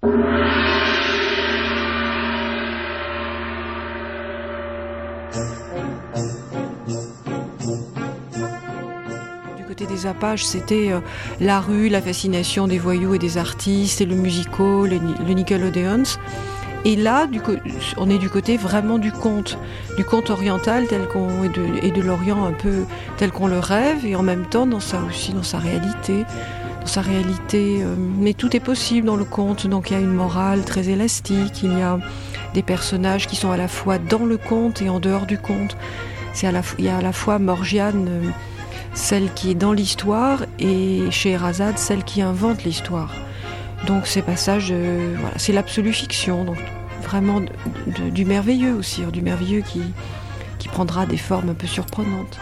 Des Apaches, c'était la rue, la fascination des voyous et des artistes, et le musical, le Nickelodeons. Et là, on est du côté vraiment du conte oriental et de l'Orient un peu tel qu'on le rêve, et en même temps dans sa réalité. Mais tout est possible dans le conte, donc il y a une morale très élastique, il y a des personnages qui sont à la fois dans le conte et en dehors du conte. Il y a à la fois Morgiane, celle qui est dans l'histoire, et Scheherazade, celle qui invente l'histoire. Donc ces passages, c'est l'absolue fiction, donc vraiment du merveilleux aussi, du merveilleux qui prendra des formes un peu surprenantes.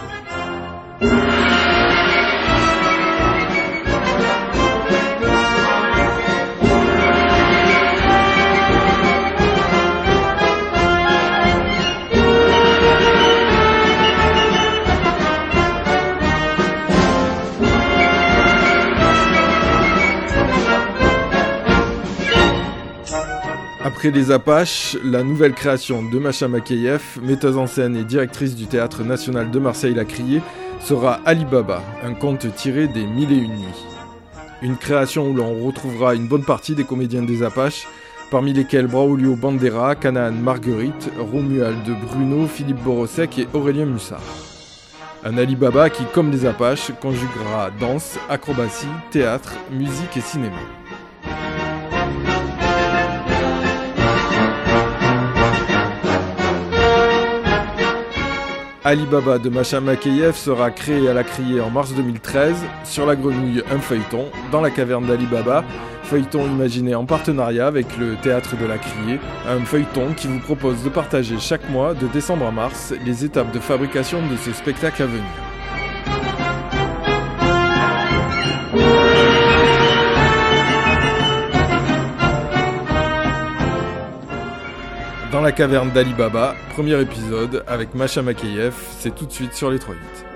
Après les Apaches, la nouvelle création de Masha Makeyev, metteuse en scène et directrice du Théâtre National de Marseille-la-Criée, sera Ali Baba, un conte tiré des Mille et une nuits. Une création où l'on retrouvera une bonne partie des comédiens des Apaches, parmi lesquels Braulio Bandera, Canaan Marguerite, Romuald Bruno, Philippe Borosec et Aurélien Mussard. Un Ali Baba qui, comme les Apaches, conjuguera danse, acrobatie, théâtre, musique et cinéma. Ali Baba de Masha Makeyev sera créé à la Criée en mars 2013, sur la Grenouille un feuilleton, dans la caverne d'Ali Baba, feuilleton imaginé en partenariat avec le Théâtre de la Criée, un feuilleton qui vous propose de partager chaque mois, de décembre à mars, les étapes de fabrication de ce spectacle à venir. Dans la caverne d'Ali Baba, premier épisode avec Masha Makeyev, c'est tout de suite sur les 3-8.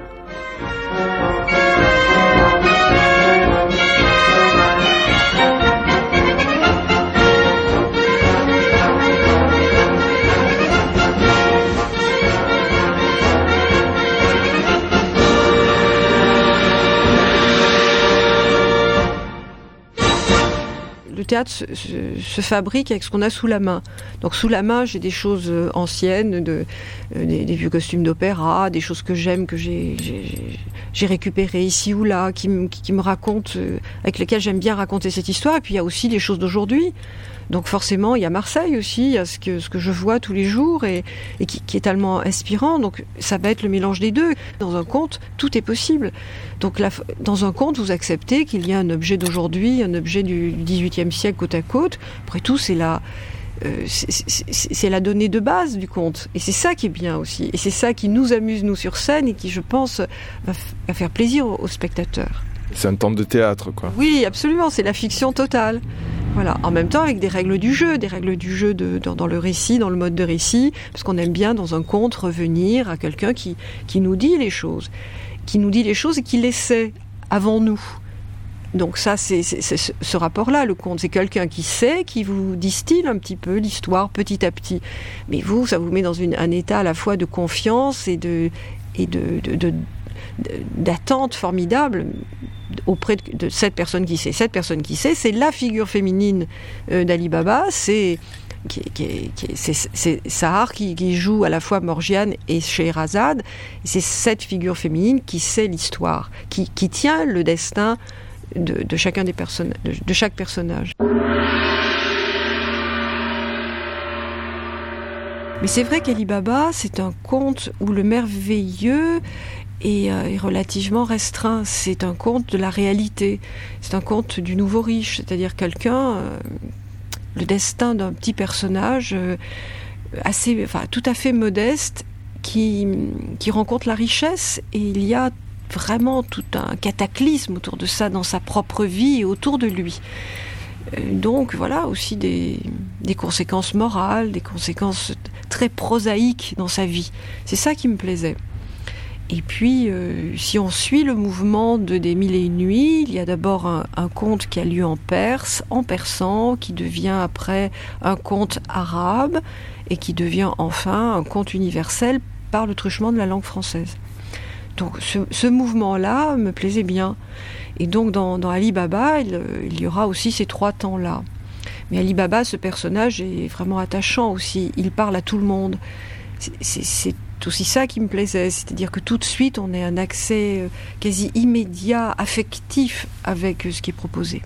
Le théâtre se fabrique avec ce qu'on a sous la main. Donc sous la main, j'ai des choses anciennes, des vieux costumes d'opéra, des choses que j'aime, que j'ai récupérées ici ou là, qui me racontent, avec lesquelles j'aime bien raconter cette histoire. Et puis il y a aussi des choses d'aujourd'hui. Donc forcément, il y a Marseille aussi, il y a ce que je vois tous les jours et qui est tellement inspirant. Donc ça va être le mélange des deux. Dans un conte, tout est possible. Donc dans un conte, vous acceptez qu'il y a un objet d'aujourd'hui, un objet du XVIIIe siècle côte à côte. Après tout, c'est la donnée de base du conte. Et c'est ça qui est bien aussi. Et c'est ça qui nous amuse, nous, sur scène, et qui, je pense, va faire plaisir aux spectateurs. C'est un temps de théâtre, quoi. Oui, absolument, c'est la fiction totale. Voilà. En même temps, avec des règles du jeu dans le récit, dans le mode de récit, parce qu'on aime bien, dans un conte, revenir à quelqu'un qui nous dit les choses. Qui nous dit les choses et qui les sait avant nous. Donc ça, c'est ce rapport-là, le conte. C'est quelqu'un qui sait, qui vous distille un petit peu l'histoire petit à petit. Mais vous, ça vous met dans un état à la fois de confiance et d'attente formidable auprès de cette personne qui sait. Cette personne qui sait, c'est la figure féminine d'Ali Baba, c'est Sahar qui joue à la fois Morgiane et Scheherazade. C'est cette figure féminine qui sait l'histoire, qui tient le destin de chacun des de chaque personnage. Mais c'est vrai qu'Ali Baba, c'est un conte où le merveilleux est relativement restreint. C'est un conte de la réalité. C'est un conte du nouveau riche, c'est-à-dire le destin d'un petit personnage tout à fait modeste qui rencontre la richesse, et il y a vraiment tout un cataclysme autour de ça dans sa propre vie et autour de lui. Donc voilà aussi des conséquences morales, des conséquences très prosaïques dans sa vie. C'est ça qui me plaisait. Et puis, si on suit le mouvement des Mille et une nuits, il y a d'abord un conte qui a lieu en Perse, en persan, qui devient après un conte arabe, et qui devient enfin un conte universel par le truchement de la langue française. Donc ce mouvement-là me plaisait bien. Et donc dans Ali Baba, il y aura aussi ces 3 temps-là. Mais Ali Baba, ce personnage est vraiment attachant aussi. Il parle à tout le monde. C'est aussi ça qui me plaisait, c'est-à-dire que tout de suite on a un accès quasi immédiat, affectif avec ce qui est proposé.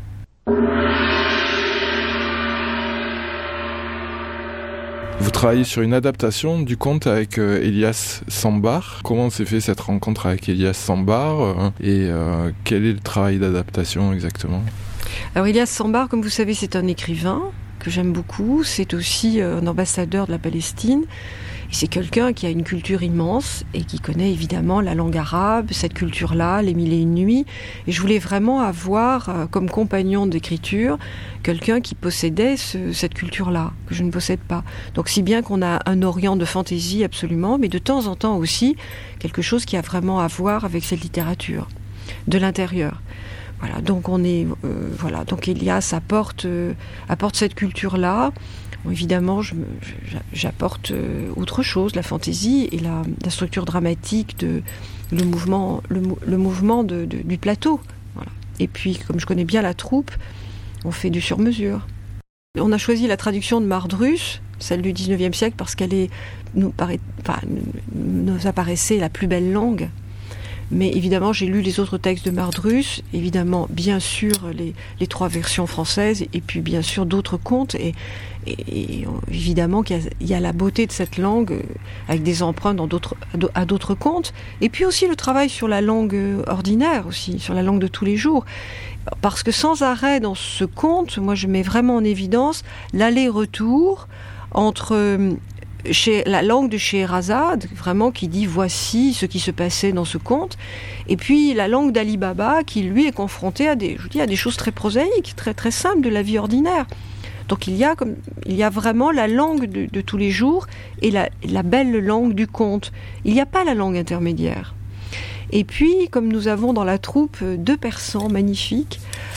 Vous travaillez sur une adaptation du conte avec Elias Sambar. Comment s'est fait cette rencontre avec Elias Sambar et quel est le travail d'adaptation exactement ? Alors Elias Sambar, comme vous savez, c'est un écrivain que j'aime beaucoup. C'est aussi un ambassadeur de la Palestine. C'est quelqu'un qui a une culture immense et qui connaît évidemment la langue arabe, cette culture-là, les Mille et une nuits. Et je voulais vraiment avoir comme compagnon d'écriture quelqu'un qui possédait cette culture-là, que je ne possède pas. Donc si bien qu'on a un Orient de fantaisie absolument, mais de temps en temps aussi quelque chose qui a vraiment à voir avec cette littérature, de l'intérieur. Voilà, donc donc Elias apporte cette culture-là. Bon, évidemment, j'apporte autre chose, la fantaisie et la structure dramatique, le mouvement du plateau. Voilà. Et puis, comme je connais bien la troupe, on fait du sur-mesure. On a choisi la traduction de Mardrus, celle du XIXe siècle, parce qu'elle nous apparaissait la plus belle langue. Mais évidemment, j'ai lu les autres textes de Mardrus, évidemment, bien sûr, les 3 versions françaises, et puis bien sûr d'autres contes, et évidemment qu'il y a la beauté de cette langue, avec des emprunts à d'autres contes, et puis aussi le travail sur la langue ordinaire, aussi, sur la langue de tous les jours. Parce que sans arrêt dans ce conte, moi je mets vraiment en évidence l'aller-retour entre la langue de Scheherazade, vraiment qui dit voici ce qui se passait dans ce conte, et puis la langue d'Ali Baba qui lui est confrontée à des choses très prosaïques, très très simples de la vie ordinaire. Donc il y a vraiment la langue de tous les jours et la belle langue du conte. Il n'y a pas la langue intermédiaire. Et puis comme nous avons dans la troupe 2 persans magnifiques,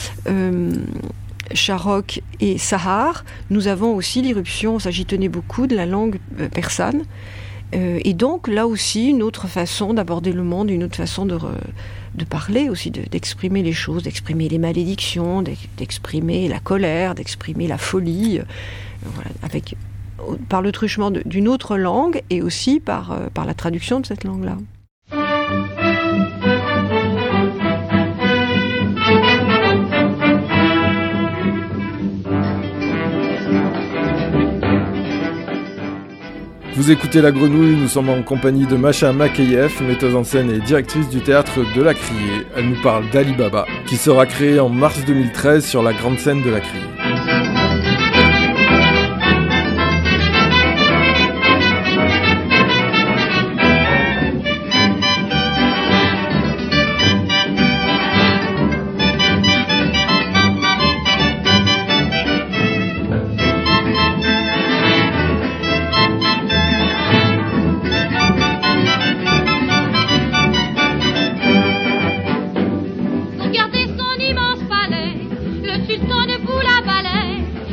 Sharok et Sahar, nous avons aussi l'irruption, ça j'y tenais beaucoup, de la langue persane. Et donc là aussi une autre façon d'aborder le monde, une autre façon de parler aussi, d'exprimer les choses, d'exprimer les malédictions, d'exprimer la colère, d'exprimer la folie, voilà, par le truchement d'une autre langue et aussi par la traduction de cette langue-là. Vous écoutez La Grenouille, nous sommes en compagnie de Masha Makeyef, metteuse en scène et directrice du théâtre de la Criée. Elle nous parle d'Ali Baba, qui sera créé en mars 2013 sur la grande scène de la Criée. Regardez son immense palais, le sultan de Boula Balais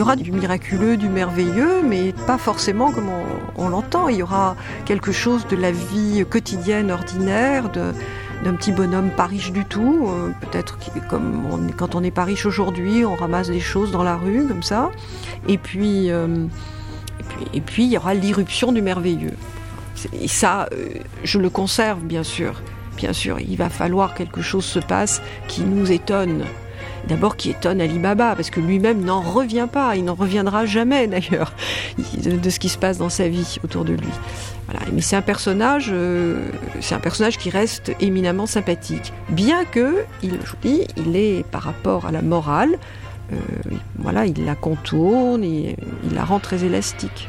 aura du miraculeux, du merveilleux, mais pas forcément comme on l'entend. Il y aura quelque chose de la vie quotidienne, ordinaire, d'un petit bonhomme pas riche du tout. Peut-être comme quand on n'est pas riche aujourd'hui, on ramasse des choses dans la rue, comme ça. Et puis il y aura l'irruption du merveilleux. Et ça, je le conserve, bien sûr. Bien sûr, il va falloir que quelque chose se passe qui nous étonne. D'abord qui étonne Ali Baba, parce que lui-même n'en revient pas, il n'en reviendra jamais d'ailleurs, de ce qui se passe dans sa vie autour de lui. Voilà. Mais c'est un personnage qui reste éminemment sympathique, bien que, je vous dis, il est par rapport à la morale, il la contourne, il la rend très élastique.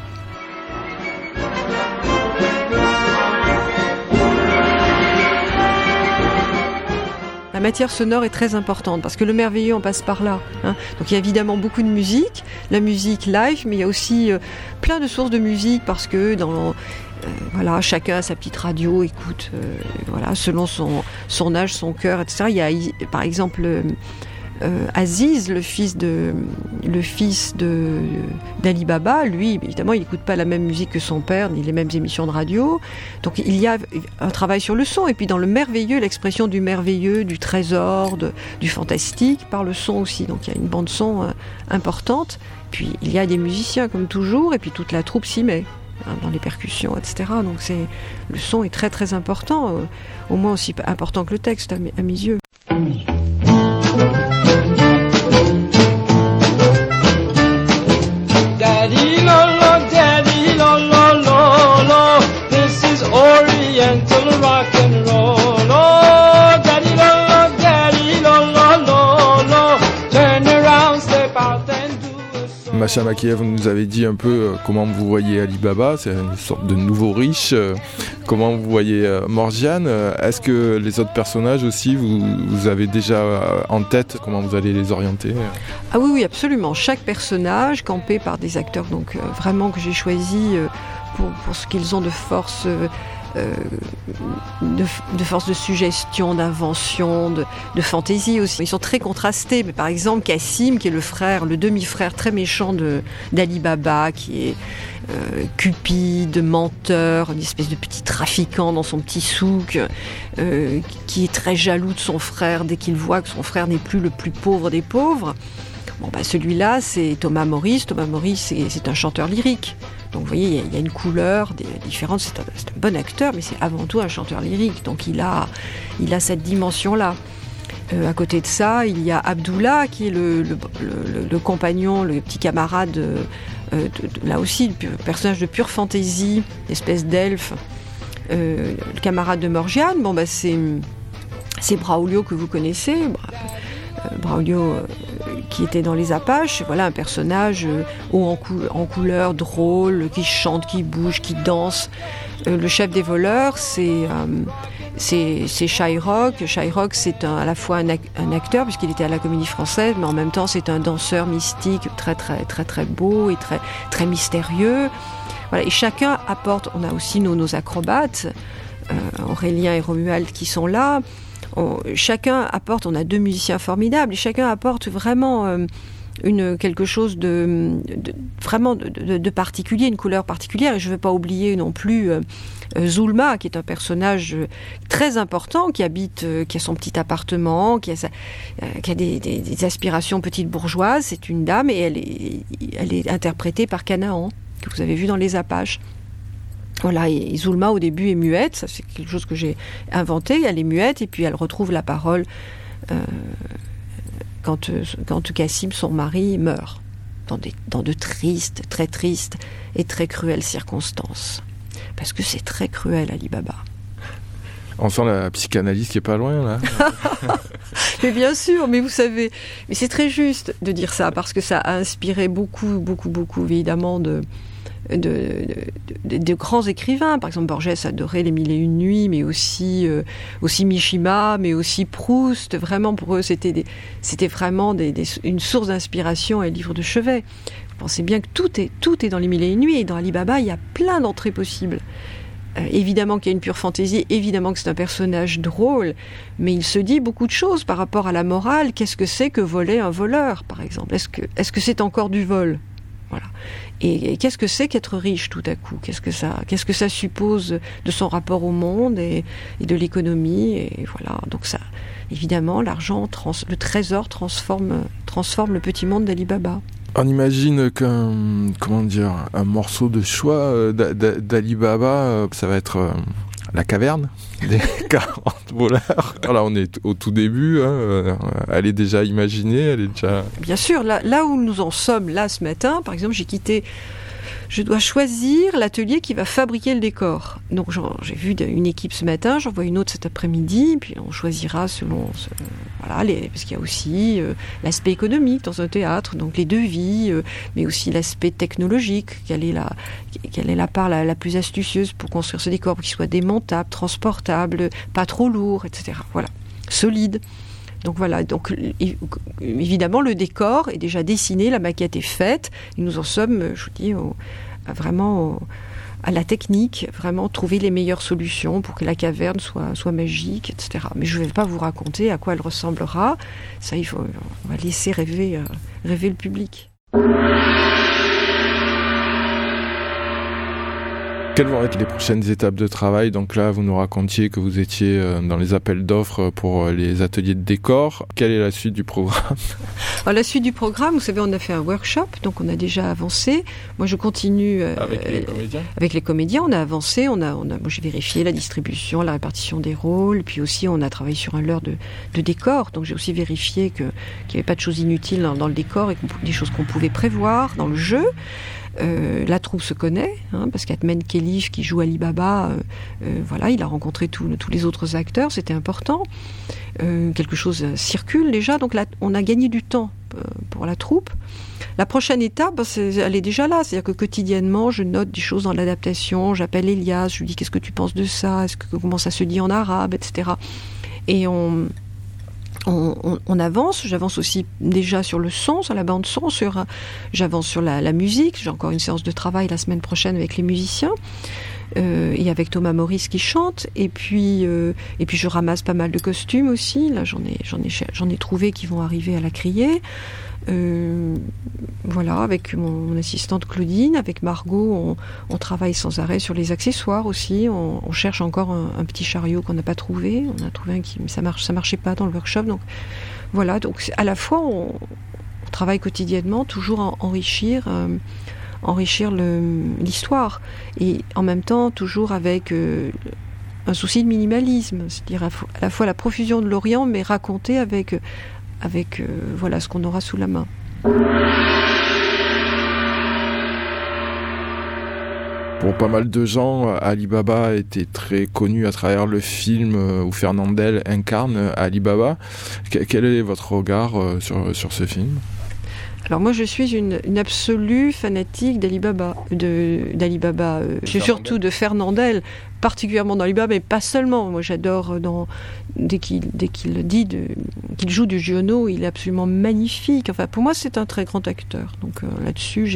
La matière sonore est très importante parce que le merveilleux, on passe par là. Donc il y a évidemment beaucoup de musique, la musique live, mais il y a aussi plein de sources de musique parce que chacun a sa petite radio, écoute, selon son âge, son cœur, etc. Il y a par exemple Aziz, le fils d'Ali Baba, lui, évidemment, il n'écoute pas la même musique que son père, ni les mêmes émissions de radio. Donc il y a un travail sur le son. Et puis dans le merveilleux, l'expression du merveilleux, du trésor, du fantastique, par le son aussi. Donc il y a une bande son importante. Puis il y a des musiciens, comme toujours, et puis toute la troupe s'y met, dans les percussions, etc. Donc le son est très très important, au moins aussi important que le texte, à mes yeux. Daddy lo lo lo, this is Oriental rock and roll. Oh, daddy lo lo, turn around, step out and do a song. Masha Makiev, vous nous avez dit un peu comment vous voyez Ali Baba, c'est une sorte de nouveau riche. Comment vous voyez Morgiane? Est-ce que les autres personnages aussi, vous avez déjà en tête comment vous allez les orienter? Ah oui, absolument. Chaque personnage, campé par des acteurs vraiment que j'ai choisis pour ce qu'ils ont de force, de force de suggestion, d'invention, de fantaisie aussi. Ils sont très contrastés. Mais par exemple, Kassim, qui est le demi-frère très méchant d'Ali Baba, qui est cupide, menteur, une espèce de petit trafiquant dans son petit souk, qui est très jaloux de son frère dès qu'il voit que son frère n'est plus le plus pauvre des pauvres. Celui-là, c'est Thomas Maurice. Thomas Maurice, c'est un chanteur lyrique. Donc vous voyez, il y a une couleur différente. C'est un bon acteur, mais c'est avant tout un chanteur lyrique. Donc il a cette dimension-là. À côté de ça, il y a Abdullah, qui est le compagnon, le petit camarade, là aussi, le personnage de pure fantaisie, espèce d'elfe, le camarade de Morgiane. C'est Braulio que vous connaissez. Braulio qui était dans les Apaches, voilà un personnage haut en couleur, drôle, qui chante, qui bouge, qui danse. Le chef des voleurs, c'est Shyrock. Shyrock, c'est à la fois un acteur, puisqu'il était à la Comédie Française, mais en même temps, c'est un danseur mystique très, très, très, très beau et très, très mystérieux. Voilà, et chacun apporte, on a aussi nos acrobates, Aurélien et Romuald qui sont là. Chacun apporte, on a 2 musiciens formidables, et chacun apporte vraiment quelque chose de particulier, une couleur particulière. Et je ne veux pas oublier non plus Zulma, qui est un personnage très important, qui a son petit appartement, qui a des aspirations petites bourgeoises. C'est une dame, et elle est interprétée par Canaan, que vous avez vu dans Les Apaches. Voilà, et Zulma au début est muette, ça c'est quelque chose que j'ai inventé, elle est muette et puis elle retrouve la parole quand Kassim, son mari, meurt, dans de tristes, très tristes et très cruelles circonstances. Parce que c'est très cruel, Ali Baba. On sent la psychanalyse qui est pas loin, là. Mais bien sûr, mais vous savez, mais c'est très juste de dire ça, parce que ça a inspiré beaucoup, beaucoup, beaucoup, évidemment, de grands écrivains. Par exemple, Borges adorait Les Mille et Une Nuits, mais aussi Mishima, mais aussi Proust. Vraiment, pour eux, c'était vraiment une source d'inspiration et livre de chevet. Vous pensez bien que tout est dans Les Mille et Une Nuits, et dans Ali Baba, il y a plein d'entrées possibles. Évidemment qu'il y a une pure fantaisie, évidemment que c'est un personnage drôle, mais il se dit beaucoup de choses par rapport à la morale. Qu'est-ce que c'est que voler un voleur, par exemple ? Est-ce que c'est encore du vol ? Voilà. Et qu'est-ce que c'est qu'être riche tout à coup ? Qu'est-ce que ça suppose de son rapport au monde et de l'économie ? Et voilà. Donc ça, évidemment, l'argent, le trésor transforme le petit monde d'Ali Baba. On imagine qu'un morceau de choix d'Ali Baba, ça va être la caverne des 40 voleurs. Là, on est au tout début. Elle est déjà imaginée, elle est déjà... Bien sûr, là où nous en sommes, là, ce matin, par exemple, je dois choisir l'atelier qui va fabriquer le décor. Donc j'ai vu une équipe ce matin, j'en vois une autre cet après-midi, puis on choisira selon... parce qu'il y a aussi l'aspect économique dans un théâtre, donc les devis, mais aussi l'aspect technologique, quelle est la part la plus astucieuse pour construire ce décor, pour qu'il soit démontable, transportable, pas trop lourd, etc. Voilà, solide. Donc voilà, évidemment le décor est déjà dessiné, la maquette est faite, et nous en sommes, je vous dis, vraiment à la technique, vraiment trouver les meilleures solutions pour que la caverne soit magique, etc. Mais je ne vais pas vous raconter à quoi elle ressemblera, ça on va laisser rêver le public. Quelles vont être les prochaines étapes de travail ? Donc là, vous nous racontiez que vous étiez dans les appels d'offres pour les ateliers de décor. Quelle est la suite du programme ? Alors, la suite du programme, vous savez, on a fait un workshop, donc on a déjà avancé. Moi, je continue... avec les comédiens ? Avec les comédiens, on a avancé. Moi, j'ai vérifié la distribution, la répartition des rôles. Puis aussi, on a travaillé sur un leurre de décor. Donc, j'ai aussi vérifié qu'il n'y avait pas de choses inutiles dans le décor et des choses qu'on pouvait prévoir dans le jeu. La troupe se connaît, parce qu'Atmen Kelif, qui joue Ali Baba, il a rencontré tous les autres acteurs, c'était important. Quelque chose circule déjà, donc là, on a gagné du temps pour la troupe. La prochaine étape, elle est déjà là, c'est-à-dire que quotidiennement, je note des choses dans l'adaptation, j'appelle Elias, je lui dis qu'est-ce que tu penses de ça, comment ça se dit en arabe, etc. Et on avance, j'avance aussi déjà sur le son, sur la bande son, j'avance sur la musique, j'ai encore une séance de travail la semaine prochaine avec les musiciens, et avec Thomas Maurice qui chante, et puis je ramasse pas mal de costumes aussi, là j'en ai trouvé qui vont arriver à la criée, avec mon assistante Claudine, avec Margot, on travaille sans arrêt sur les accessoires aussi. On cherche encore un petit chariot qu'on n'a pas trouvé. On a trouvé un ça marchait pas dans le workshop. Donc voilà. Donc à la fois on travaille quotidiennement, toujours à enrichir l'histoire, et en même temps toujours avec un souci de minimalisme, c'est-à-dire à la fois la profusion de l'Orient, mais racontée avec ce qu'on aura sous la main. Pour pas mal de gens, Ali Baba était très connu à travers le film où Fernandel incarne Ali Baba. Quel est votre regard sur ce film ? Alors moi je suis une absolue fanatique d'Ali Baba, je suis surtout de Fernandel, particulièrement dans Ali Baba, mais pas seulement. Moi j'adore dès qu'il qu'il joue du Giono, il est absolument magnifique. Enfin pour moi c'est un très grand acteur. Donc là-dessus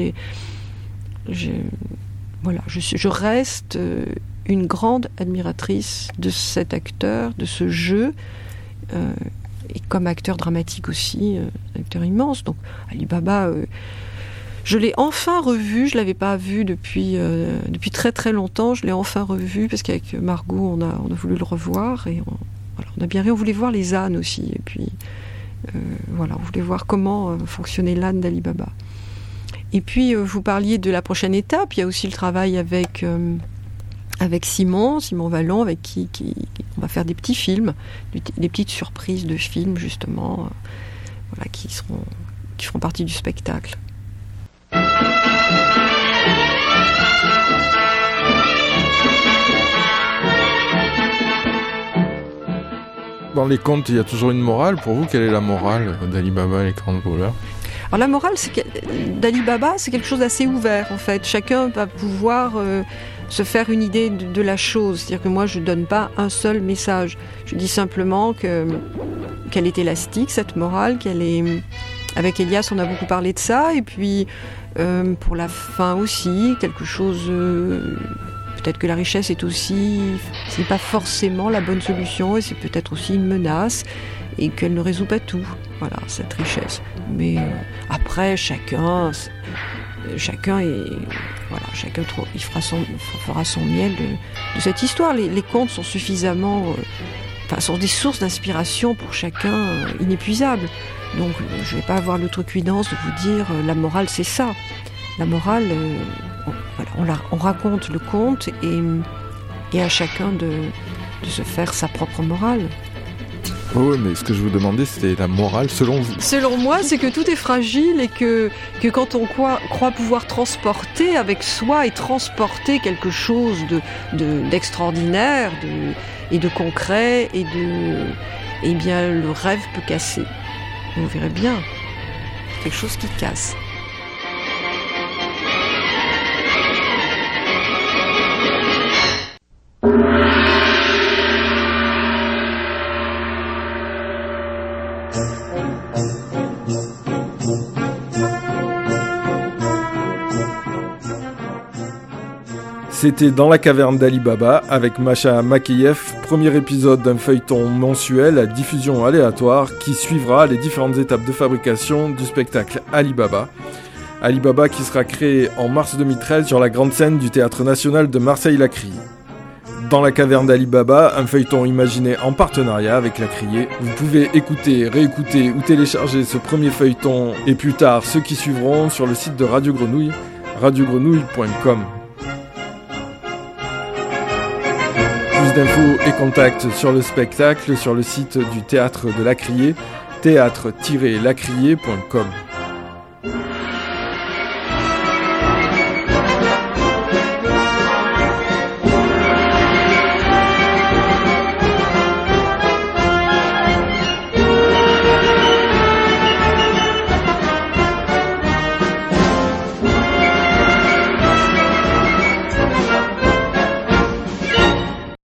je reste une grande admiratrice de cet acteur, de ce jeu. Et comme acteur dramatique aussi, un acteur immense. Donc Ali Baba, je l'ai enfin revu, je ne l'avais pas vu depuis très très longtemps, je l'ai enfin revu, parce qu'avec Margot, on a voulu le revoir, et on a bien ri, on voulait voir les ânes aussi, et puis on voulait voir comment fonctionnait l'âne d'Ali Baba. Et puis vous parliez de la prochaine étape, il y a aussi le travail avec Simon Vallon, avec qui on va faire des petits films, des petites surprises de films justement, qui feront partie du spectacle. Dans les contes, il y a toujours une morale. Pour vous, quelle est la morale d'Ali Baba et les 40 voleurs ? Alors la morale d'Ali Baba, c'est quelque chose d'assez ouvert en fait. Chacun va pouvoir se faire une idée de la chose. C'est-à-dire que moi, je ne donne pas un seul message. Je dis simplement qu'elle est élastique, cette morale, avec Elias, on a beaucoup parlé de ça. Et puis, pour la fin aussi, quelque chose... peut-être que la richesse est aussi, c'est pas forcément la bonne solution, et c'est peut-être aussi une menace, et qu'elle ne résout pas tout, voilà, cette richesse. Mais après, chacun il fera son miel de cette histoire. Les contes sont suffisamment, sont des sources d'inspiration pour chacun inépuisables. Donc je ne vais pas avoir l'outrecuidance de vous dire la morale c'est ça. La morale, on raconte le conte et à chacun de se faire sa propre morale. Oui, mais ce que je vous demandais, c'était la morale selon vous. Selon moi, c'est que tout est fragile et que quand on croit pouvoir transporter avec soi et transporter quelque chose d'extraordinaire et de concret, eh bien, le rêve peut casser. On verrait bien. Quelque chose qui casse. C'était Dans la caverne d'Ali Baba avec Masha Makeyev, premier épisode d'un feuilleton mensuel à diffusion aléatoire qui suivra les différentes étapes de fabrication du spectacle Ali Baba. Ali Baba qui sera créé en mars 2013 sur la grande scène du Théâtre National de Marseille-La Criée. Dans la caverne d'Ali Baba, un feuilleton imaginé en partenariat avec La Criée. Vous pouvez écouter, réécouter ou télécharger ce premier feuilleton et plus tard ceux qui suivront sur le site de Radio Grenouille, radiogrenouille.com. Plus d'infos et contacts sur le spectacle sur le site du Théâtre de La Criée, théâtre-lacriée.com.